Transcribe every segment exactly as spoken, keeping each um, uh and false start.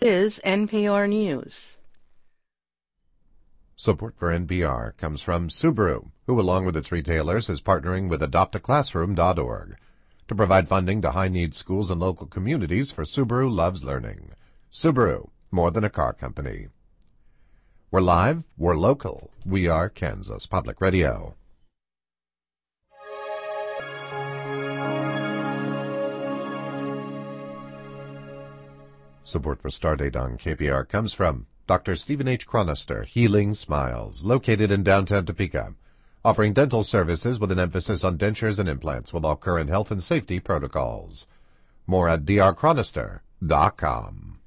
is N P R News. Support for N P R comes from Subaru, who along with its retailers is partnering with adopt a classroom dot org to provide funding to high-need schools and local communities for Subaru Loves Learning. Subaru, more than a car company. We're live, we're local, we are Kansas Public Radio. Support for Stardate on K P R comes from Doctor Stephen H. Chronister, Healing Smiles, located in downtown Topeka, offering dental services with an emphasis on dentures and implants with all current health and safety protocols. More at d r chronister dot com.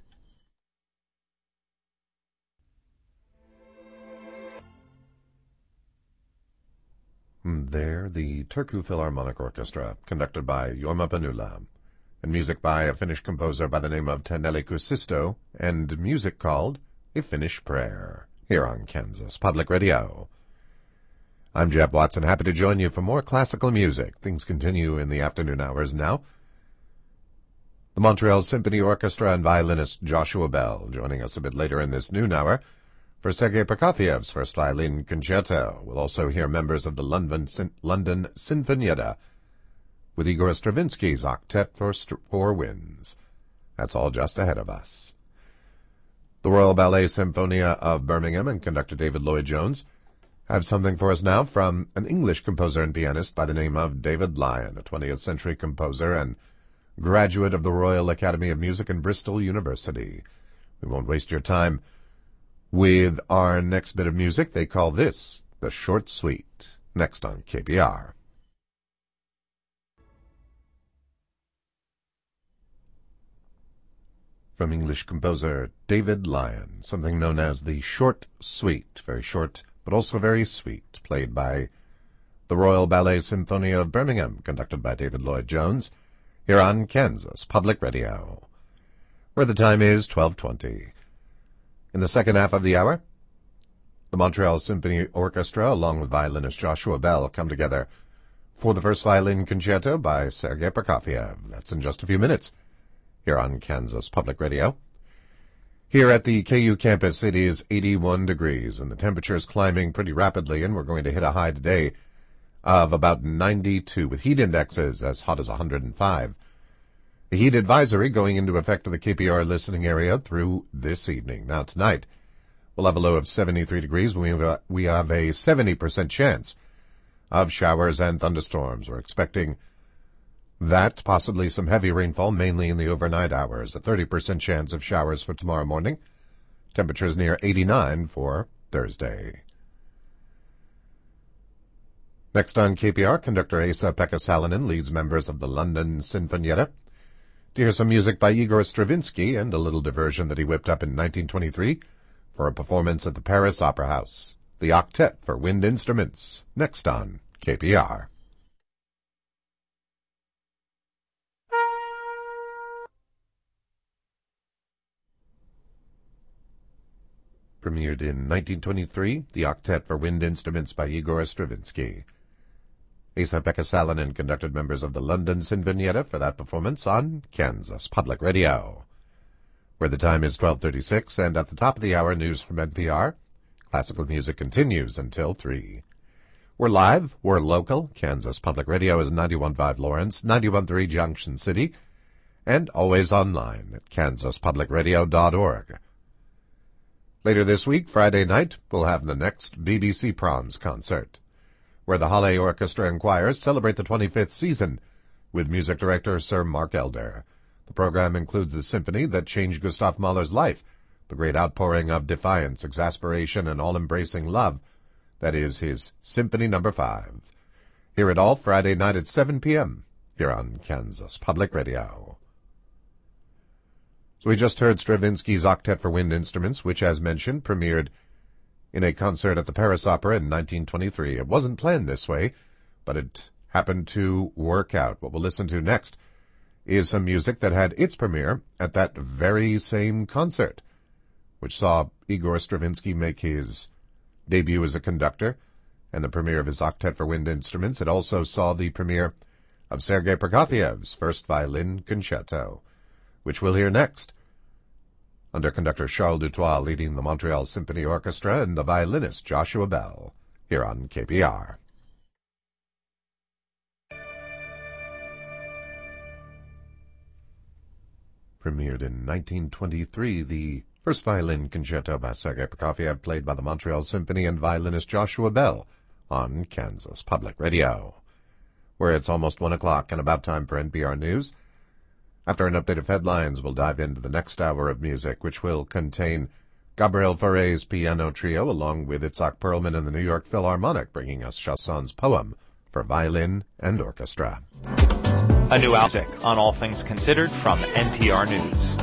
There, the Turku Philharmonic Orchestra, conducted by Jorma Panula, and music by a Finnish composer by the name of Taneli Kuusisto, and music called A Finnish Prayer, here on Kansas Public Radio. I'm Jeb Watson, happy to join you for more classical music. Things continue in the afternoon hours now. The Montreal Symphony Orchestra and violinist Joshua Bell joining us a bit later in this noon hour for Sergei Prokofiev's First Violin Concerto. We'll also hear members of the London, London Sinfonietta with Igor Stravinsky's Octet for Four Winds. That's all just ahead of us. The Royal Ballet Symphonia of Birmingham and conductor David Lloyd-Jones have something for us now from an English composer and pianist by the name of David Lyon, a twentieth century composer and graduate of the Royal Academy of Music and Bristol University. We won't waste your time with our next bit of music. They call this the Short Suite. Next on K P R. From English composer David Lyon, something known as the Short Suite, very short but also very sweet, played by the Royal Ballet Symphonia of Birmingham, conducted by David Lloyd-Jones, here on Kansas Public Radio, where the time is twelve twenty. In the second half of the hour, the Montreal Symphony Orchestra, along with violinist Joshua Bell, come together for the First Violin Concerto by Sergei Prokofiev. That's in just a few minutes, here on Kansas Public Radio. Here at the K U campus, it is eighty-one degrees, and the temperature is climbing pretty rapidly, and we're going to hit a high today of about ninety-two, with heat indexes as hot as one hundred five. The heat advisory going into effect to the K P R listening area through this evening. Now, tonight, we'll have a low of seventy-three degrees. We have a, we have a seventy percent chance of showers and thunderstorms. We're expecting that, possibly some heavy rainfall, mainly in the overnight hours. A thirty percent chance of showers for tomorrow morning. Temperatures near eighty-nine for Thursday. Next on K P R, conductor Esa-Pekka Salonen leads members of the London Sinfonietta to hear some music by Igor Stravinsky and a little diversion that he whipped up in nineteen twenty-three for a performance at the Paris Opera House. The Octet for Wind Instruments. Next on K P R. Premiered in nineteen twenty-three, The Octet for Wind Instruments by Igor Stravinsky. Esa-Pekka Salonen conducted members of the London Sinfonietta for that performance on Kansas Public Radio, where the time is twelve thirty-six, and at the top of the hour, news from N P R. Classical music continues until three. We're live, we're local. Kansas Public Radio is ninety-one point five Lawrence, ninety-one point three Junction City, and always online at kansas public radio dot org. Later this week, Friday night, we'll have the next B B C Proms concert, where the Halle Orchestra and Choirs celebrate the twenty-fifth season with music director Sir Mark Elder. The program includes the symphony that changed Gustav Mahler's life, the great outpouring of defiance, exasperation, and all-embracing love. That is his Symphony Number Five. Hear it all Friday night at seven p.m. here on Kansas Public Radio. So we just heard Stravinsky's Octet for Wind Instruments, which, as mentioned, premiered in a concert at the Paris Opera in nineteen twenty-three. It wasn't planned this way, but it happened to work out. What we'll listen to next is some music that had its premiere at that very same concert, which saw Igor Stravinsky make his debut as a conductor and the premiere of his Octet for Wind Instruments. It also saw the premiere of Sergei Prokofiev's First Violin Concerto, which we'll hear next under conductor Charles Dutoit leading the Montreal Symphony Orchestra and the violinist Joshua Bell, here on K P R. Premiered in nineteen twenty-three, the first violin concerto by Sergei Prokofiev, played by the Montreal Symphony and violinist Joshua Bell on Kansas Public Radio. Where it's almost one o'clock and about time for N P R News. After an update of headlines, we'll dive into the next hour of music, which will contain Gabriel Fauré's piano trio, along with Itzhak Perlman and the New York Philharmonic, bringing us Chassagn's poem for violin and orchestra. A new music on All Things Considered from N P R News.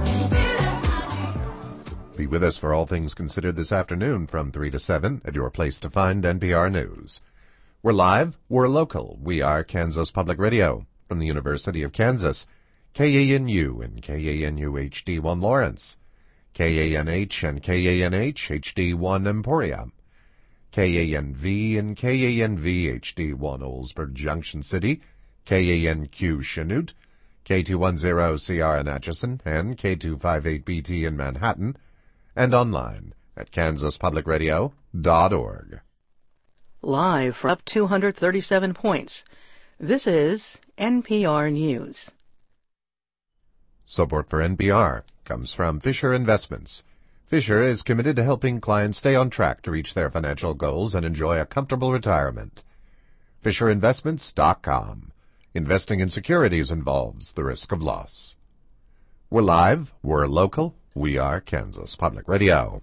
Be with us for All Things Considered this afternoon from three to seven at your place to find N P R News. We're live, we're local. We are Kansas Public Radio from the University of Kansas, K A N U and K A N U H D one Lawrence, K A N H and K A N H H D one Emporia, K A N V and K A N V H D one Oldsburg Junction City, K A N Q Chanute, K two ten C R in Atchison, and K two fifty-eight B T in Manhattan, and online at kansas public radio dot org. Live for up two hundred thirty-seven points. This is N P R News. Support for N P R comes from Fisher Investments. Fisher is committed to helping clients stay on track to reach their financial goals and enjoy a comfortable retirement. fisher investments dot com. Investing in securities involves the risk of loss. We're live, we're local, we are Kansas Public Radio.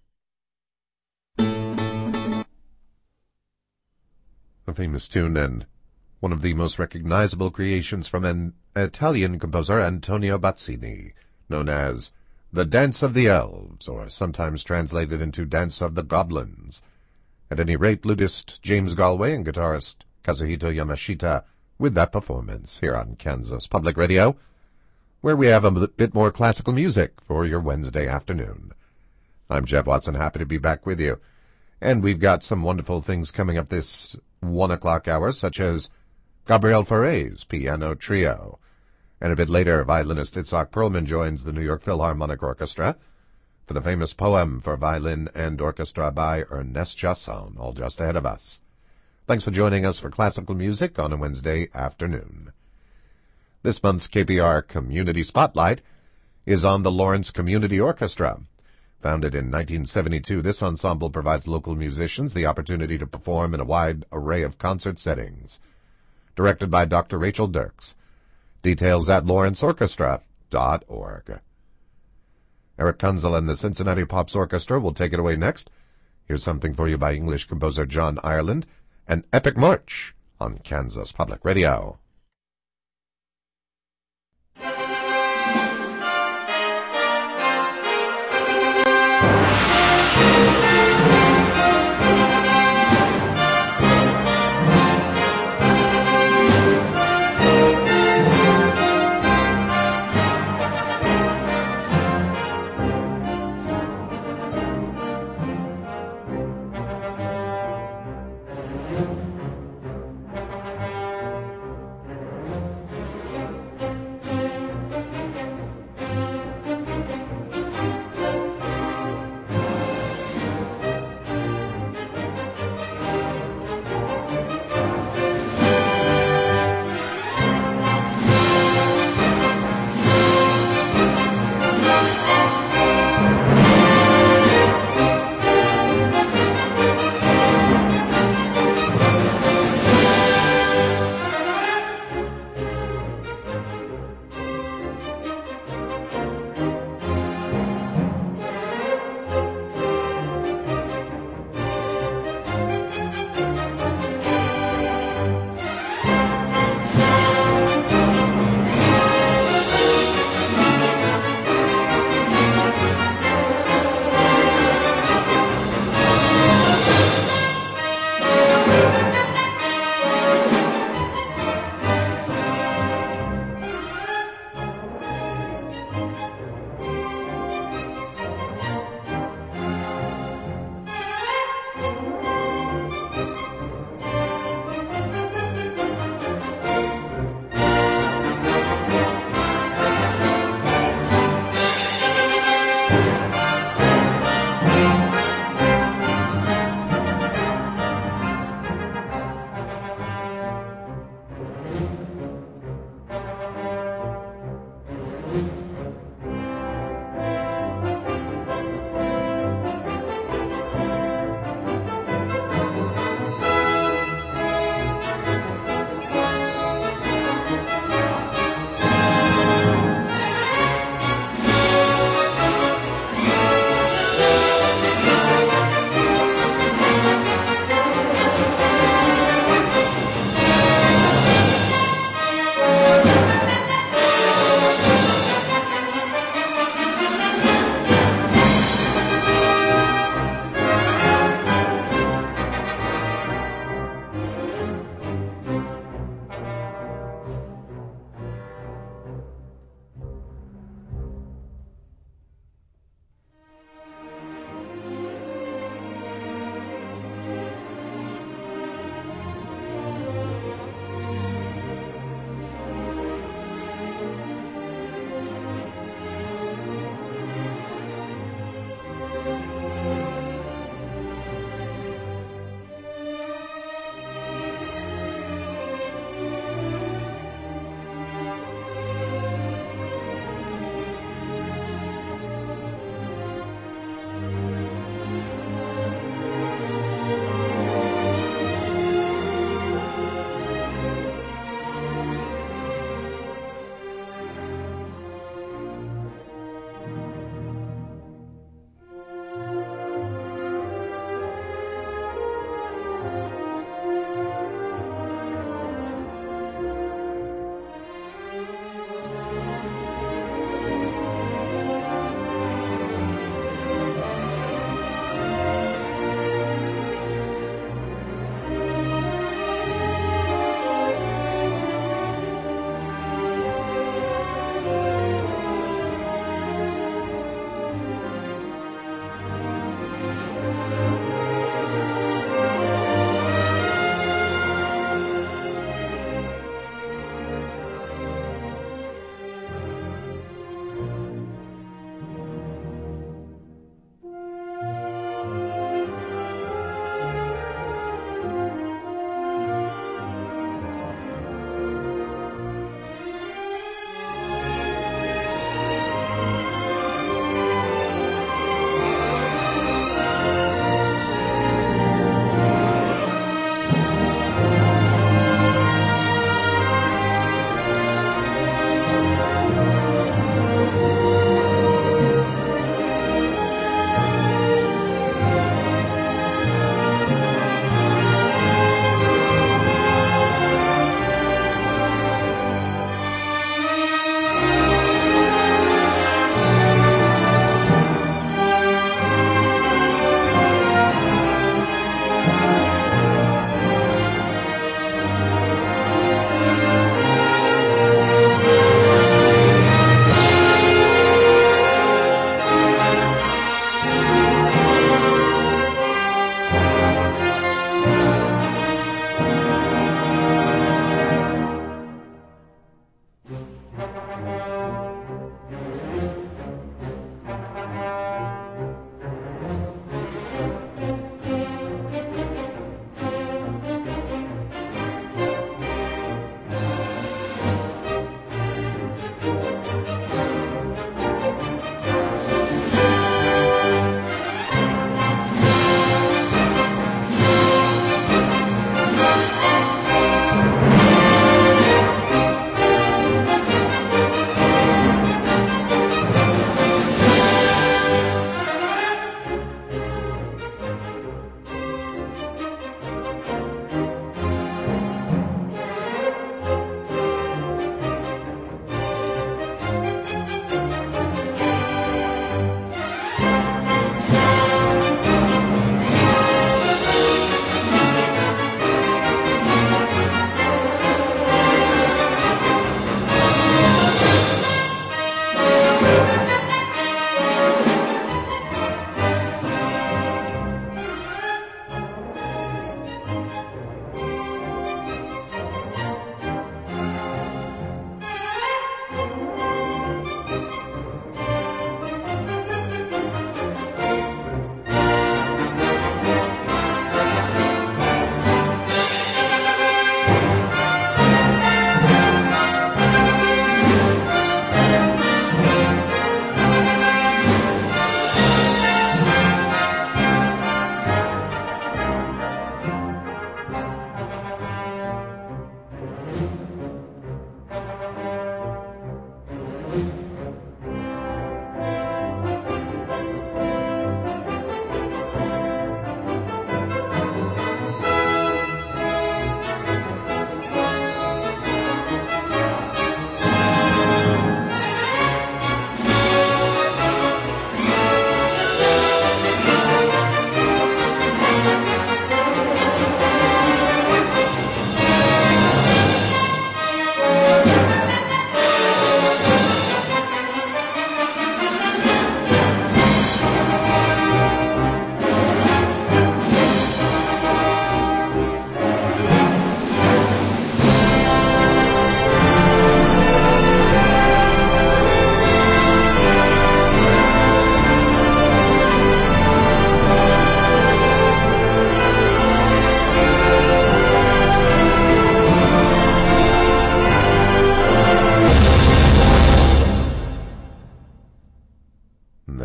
A famous tune and one of the most recognizable creations from an Italian composer, Antonio Bazzini, known as The Dance of the Elves, or sometimes translated into Dance of the Goblins. At any rate, flutist James Galway and guitarist Kazuhito Yamashita with that performance here on Kansas Public Radio, where we have a bit more classical music for your Wednesday afternoon. I'm Jeff Watson, happy to be back with you. And we've got some wonderful things coming up this one o'clock hour, such as Gabriel Fauré's piano trio. And a bit later, violinist Itzhak Perlman joins the New York Philharmonic Orchestra for the famous poem for violin and orchestra by Ernest Chausson, all just ahead of us. Thanks for joining us for classical music on a Wednesday afternoon. This month's K P R Community Spotlight is on the Lawrence Community Orchestra. Founded in nineteen seventy-two, this ensemble provides local musicians the opportunity to perform in a wide array of concert settings. Directed by Doctor Rachel Dirks. Details at lawrence orchestra dot org. Eric Kunzel and the Cincinnati Pops Orchestra will take it away next. Here's something for you by English composer John Ireland, an epic march on Kansas Public Radio.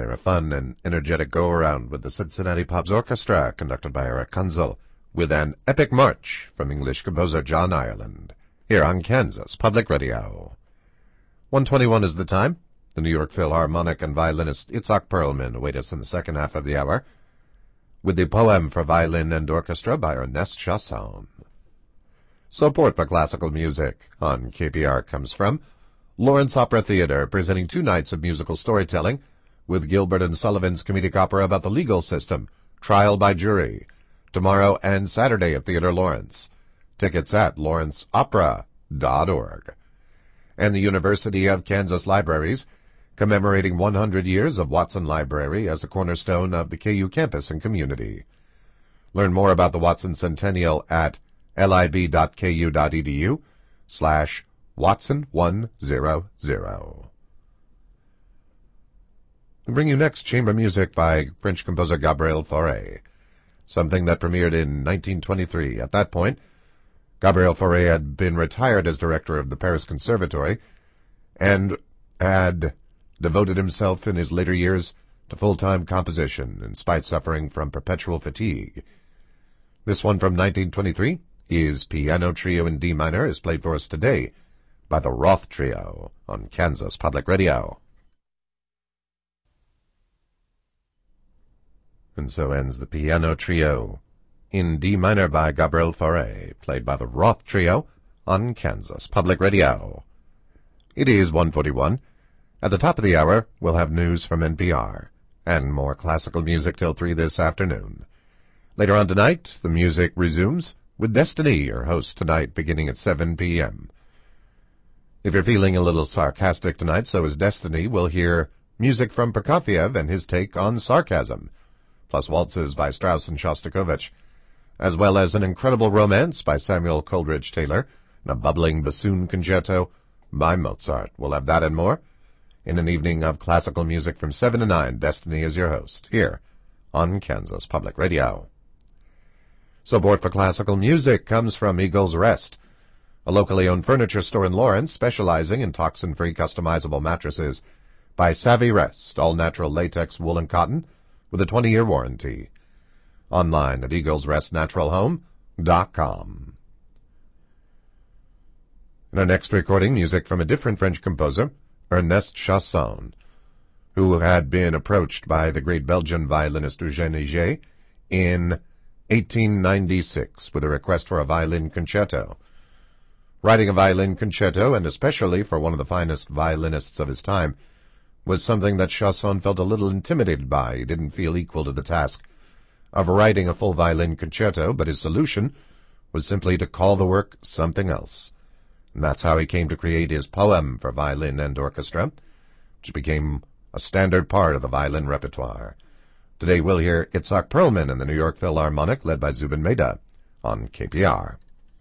there, a fun and energetic go-around with the Cincinnati Pops Orchestra, conducted by Eric Kunzel, with an epic march from English composer John Ireland, here on Kansas Public Radio. one twenty-one is the time. The New York Philharmonic and violinist Itzhak Perlman await us in the second half of the hour, with the poem for violin and orchestra by Ernest Chausson. Support for classical music on K P R comes from Lawrence Opera Theater, presenting two nights of musical storytelling with Gilbert and Sullivan's comedic opera about the legal system, Trial by Jury, tomorrow and Saturday at Theater Lawrence. Tickets at lawrence opera dot org. And the University of Kansas Libraries, commemorating one hundred years of Watson Library as a cornerstone of the K U campus and community. Learn more about the Watson Centennial at lib.ku.edu slash Watson one hundred. We bring you next chamber music by French composer Gabriel Fauré, something that premiered in nineteen twenty-three. At that point, Gabriel Fauré had been retired as director of the Paris Conservatory and had devoted himself in his later years to full-time composition, in spite suffering from perpetual fatigue. This one from nineteen twenty-three, his Piano Trio in D minor, is played for us today by the Roth Trio on Kansas Public Radio. And so ends the Piano Trio in D minor by Gabriel Fauré, played by the Roth Trio on Kansas Public Radio. It is one forty-one. At the top of the hour, we'll have news from N P R, and more classical music till three this afternoon. Later on tonight, the music resumes with Destiny, your host tonight, beginning at seven p.m. If you're feeling a little sarcastic tonight, so is Destiny. We'll hear music from Prokofiev and his take on sarcasm, plus waltzes by Strauss and Shostakovich, as well as an incredible romance by Samuel Coleridge Taylor and a bubbling bassoon concerto by Mozart. We'll have that and more in an evening of classical music from seven to nine. Destiny is your host, here on Kansas Public Radio. Support for classical music comes from Eagle's Rest, a locally owned furniture store in Lawrence specializing in toxin-free customizable mattresses by Savvy Rest, all-natural latex, wool, and cotton, with a twenty-year warranty. Online at eagles rest natural home dot com. In our next recording, music from a different French composer, Ernest Chausson, who had been approached by the great Belgian violinist Eugène Higet in eighteen ninety-six with a request for a violin concerto. Writing a violin concerto, and especially for one of the finest violinists of his time, was something that Chausson felt a little intimidated by. He didn't feel equal to the task of writing a full violin concerto, but his solution was simply to call the work something else. And that's how he came to create his poem for violin and orchestra, which became a standard part of the violin repertoire. Today we'll hear Itzhak Perlman and the New York Philharmonic, led by Zubin Mehta, on K P R.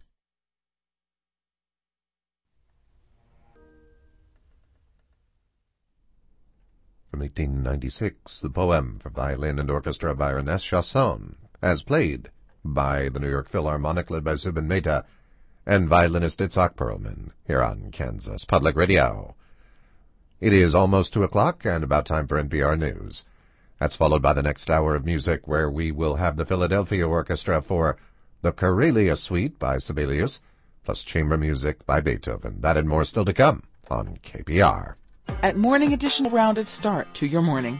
From eighteen ninety-six, the poem for violin and orchestra by Ernest Chausson, as played by the New York Philharmonic, led by Zubin Mehta and violinist Itzhak Perlman, here on Kansas Public Radio. It is almost two o'clock and about time for N P R News. That's followed by the next hour of music, where we will have the Philadelphia Orchestra for the Karelia Suite by Sibelius, plus chamber music by Beethoven. That and more still to come on K P R. At Morning Edition, rounded start to your morning.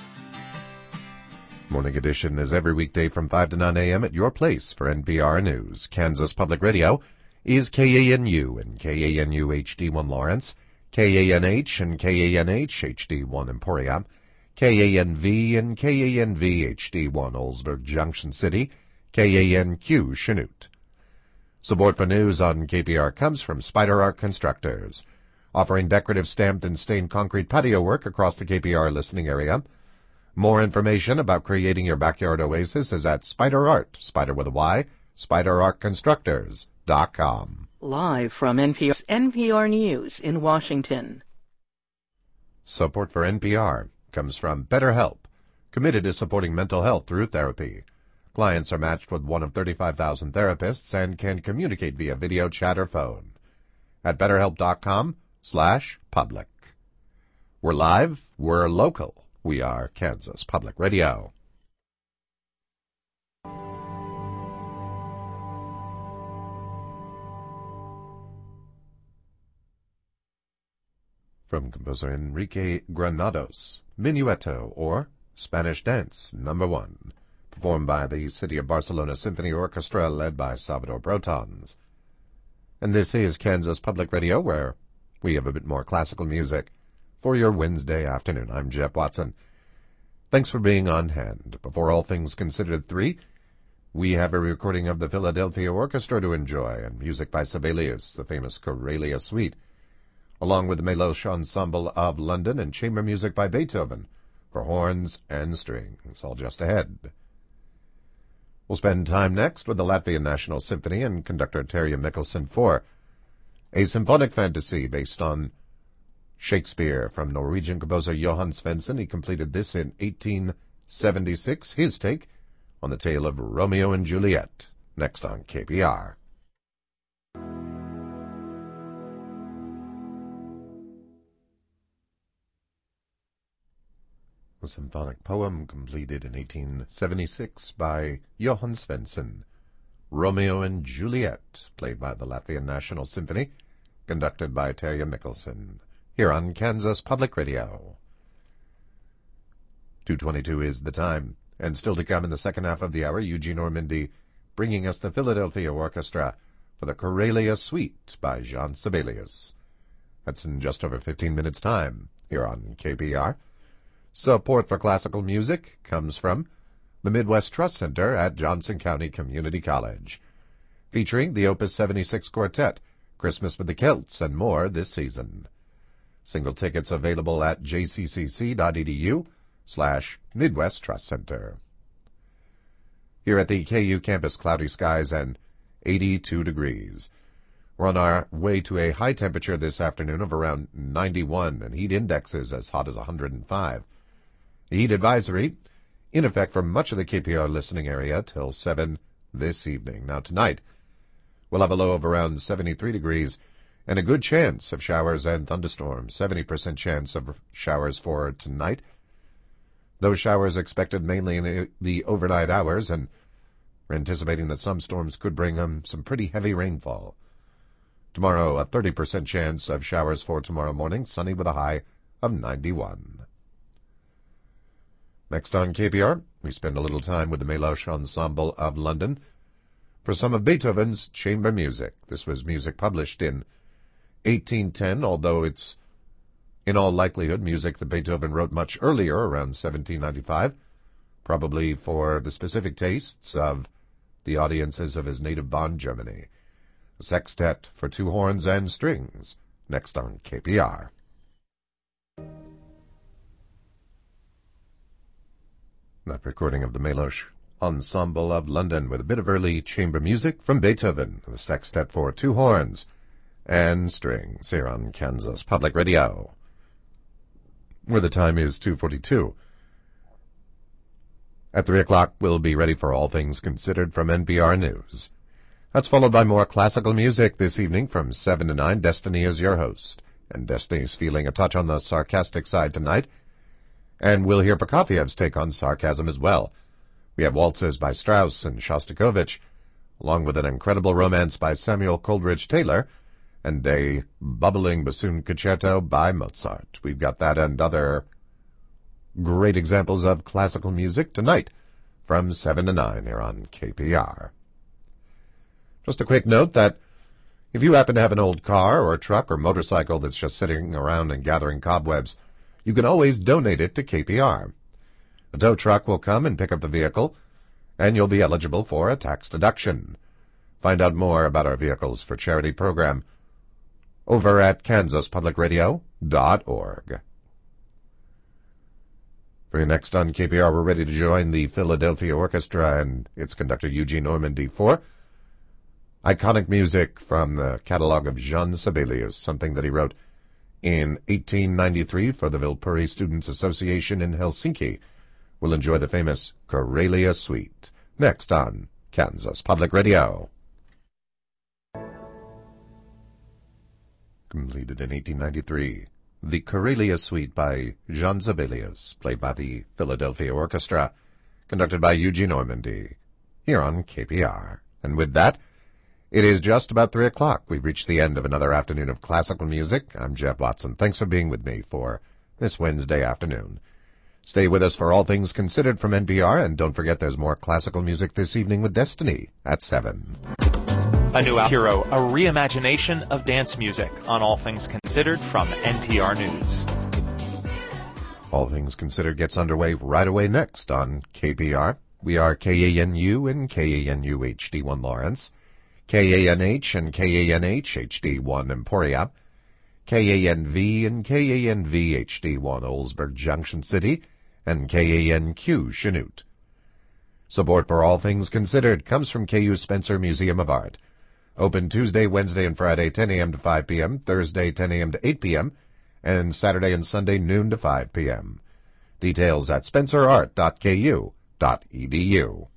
Morning Edition is every weekday from five to nine a.m. at your place for N P R News. Kansas Public Radio is K A N U and K A N U H D one Lawrence, K A N H and K A N H H D one Emporia, K A N V and K A N V H D one Oldsburg Junction City, K A N Q Chanute. Support for news on K P R comes from Spider Art Constructors, offering decorative stamped and stained concrete patio work across the K P R listening area. More information about creating your backyard oasis is at Spider Art, Spider with a Y, spider art constructors dot com. Live from N P R's N P R News in Washington. Support for N P R comes from BetterHelp, committed to supporting mental health through therapy. Clients are matched with one of thirty-five thousand therapists and can communicate via video, chat, or phone at betterhelp dot com slash public. We're live, we're local. We are Kansas Public Radio. From composer Enrique Granados, Minueto, or Spanish Dance, number one, performed by the City of Barcelona Symphony Orchestra, led by Salvador Brotons. And this is Kansas Public Radio, where we have a bit more classical music for your Wednesday afternoon. I'm Jeff Watson. Thanks for being on hand. Before All Things Considered three, we have a recording of the Philadelphia Orchestra to enjoy, and music by Sibelius, the famous Corelia Suite, along with the Meloche Ensemble of London and chamber music by Beethoven for horns and strings, all just ahead. We'll spend time next with the Latvian National Symphony and conductor Terje Mikkelsen for a symphonic fantasy based on Shakespeare from Norwegian composer Johan Svensson. He completed this in eighteen seventy-six, his take on the tale of Romeo and Juliet, next on K P R. A symphonic poem completed in eighteen seventy-six by Johan Svensson, Romeo and Juliet, played by the Latvian National Symphony, conducted by Terje Mikkelsen, here on Kansas Public Radio. two twenty-two is the time, and still to come in the second half of the hour, Eugene Ormandy bringing us the Philadelphia Orchestra for the Corelia Suite by Jean Sibelius. That's in just over fifteen minutes' time, here on K P R. Support for classical music comes from the Midwest Trust Center at Johnson County Community College, featuring the Opus seventy-six Quartet, Christmas with the Celts, and more this season. Single tickets available at jccc.edu slash Midwest Trust Center. Here at the K U campus, cloudy skies and eighty-two degrees. We're on our way to a high temperature this afternoon of around ninety-one, and heat indexes as hot as one hundred five. The heat advisory in effect for much of the K P R listening area till seven this evening. Now tonight, we'll have a low of around seventy-three degrees and a good chance of showers and thunderstorms. seventy percent chance of showers for tonight. Those showers expected mainly in the, the overnight hours, and we're anticipating that some storms could bring um, some pretty heavy rainfall. Tomorrow, a thirty percent chance of showers for tomorrow morning, sunny with a high of ninety-one. Next on K P R, we spend a little time with the Meloche Ensemble of London for some of Beethoven's chamber music. This was music published in eighteen ten, although it's in all likelihood music that Beethoven wrote much earlier, around seventeen ninety-five, probably for the specific tastes of the audiences of his native Bonn, Germany. A sextet for two horns and strings, next on K P R. That recording of the Meloche Ensemble of London with a bit of early chamber music from Beethoven, the sextet for two horns and strings, here on Kansas Public Radio, where the time is two forty-two. At three o'clock, we'll be ready for All Things Considered from N P R News. That's followed by more classical music this evening from seven to nine. Destiny is your host, and Destiny's feeling a touch on the sarcastic side tonight. And we'll hear Prokofiev's take on sarcasm as well. We have waltzes by Strauss and Shostakovich, along with an incredible romance by Samuel Coleridge Taylor, and a bubbling bassoon concerto by Mozart. We've got that and other great examples of classical music tonight from seven to nine here on K P R. Just a quick note that if you happen to have an old car or truck or motorcycle that's just sitting around and gathering cobwebs, you can always donate it to K P R. A tow truck will come and pick up the vehicle, and you'll be eligible for a tax deduction. Find out more about our Vehicles for Charity program over at kansas public radio dot org. For you next on K P R, we're ready to join the Philadelphia Orchestra and its conductor Eugene Ormandy for iconic music from the catalog of Jean Sibelius, something that he wrote in eighteen ninety-three for the Vilpuri Students Association in Helsinki. We'll enjoy the famous Corelia Suite next on Kansas Public Radio. Completed in eighteen ninety-three, the Karelia Suite by Jean Sibelius, played by the Philadelphia Orchestra, conducted by Eugene Normandy, here on K P R. And with that, it is just about three o'clock. We've reached the end of another afternoon of classical music. I'm Jeff Watson. Thanks for being with me for this Wednesday afternoon. Stay with us for All Things Considered from N P R, and don't forget there's more classical music this evening with Destiny at seven. A new hero, a reimagination of dance music on All Things Considered from N P R News. All Things Considered gets underway right away next on K P R. We are K A N U and K A N U H D one Lawrence, K A N H and K A N H H D one Emporia, K A N V and K A N V H D one Oldsburg Junction City, and K A N Q Chanute. Support for All Things Considered comes from K U Spencer Museum of Art. Open Tuesday, Wednesday, and Friday, ten a.m. to five p.m., Thursday, ten a.m. to eight p.m., and Saturday and Sunday, noon to five p.m. Details at spencer art dot k u dot e d u.